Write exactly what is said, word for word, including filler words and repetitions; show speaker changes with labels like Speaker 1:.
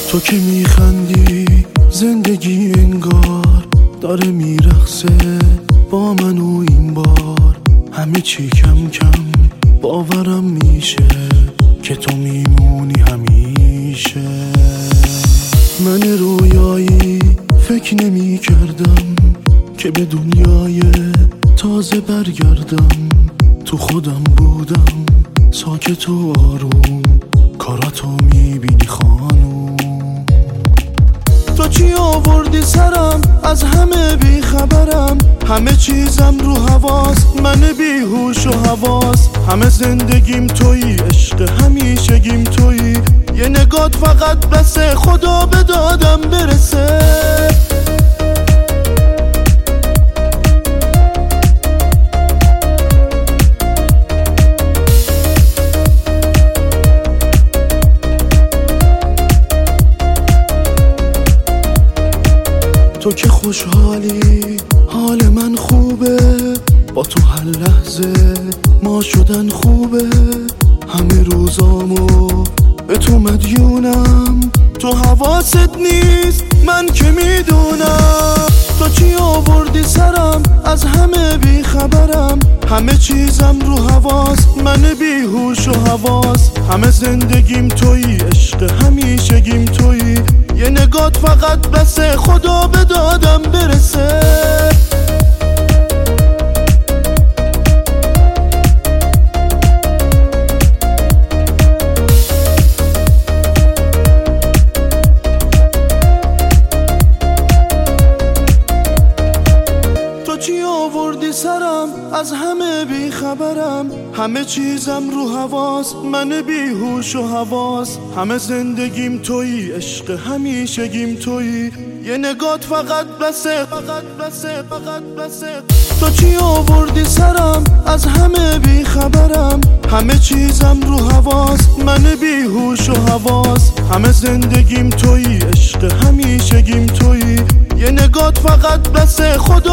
Speaker 1: تو که میخندی زندگی انگار داره میرقصه با من و این بار همه چی کم کم باورم میشه که تو میمونی همیشه. من رویایی فکر نمی کردم که به دنیای تازه برگردم. تو خودم بودم ساکت و آروم کاراتو میبینی خانوم. تو چی آوردی سرم از همه بیخبرم، همه چیزم رو حواس من بیهوش و حواس. همه زندگیم تویی عشق همیشگیم تویی، یه نگات فقط بسه خدا به دادم برسه. تو که خوشحالی حال من خوبه، با تو هر لحظه ما شدن خوبه. همه روزامو به تو مدیونم، تو حواست نیست من که میدونم. تو چی آوردی سرم از همه بیخبرم، همه چیزم رو حواس من بیهوش و حواس. همه زندگیم تویی عشق همیشگیم تویی، یه نگات فقط بسه خدا به دادم برسه. تو چی آوردی سرم از همه بیخبرم، همه چیزم رو حواس من بیهوش و حواس. همه زندگیم تویی عشق همیشگیم تویی، یه نگات فقط بسه فقط بسه فقط بسه. تو چی آوردی سرم از همه بیخبرم، همه چیزم رو حواس من بیهوش و حواس. همه زندگیم تویی عشق همیشگیم تویی، یه نگات فقط بسه خدا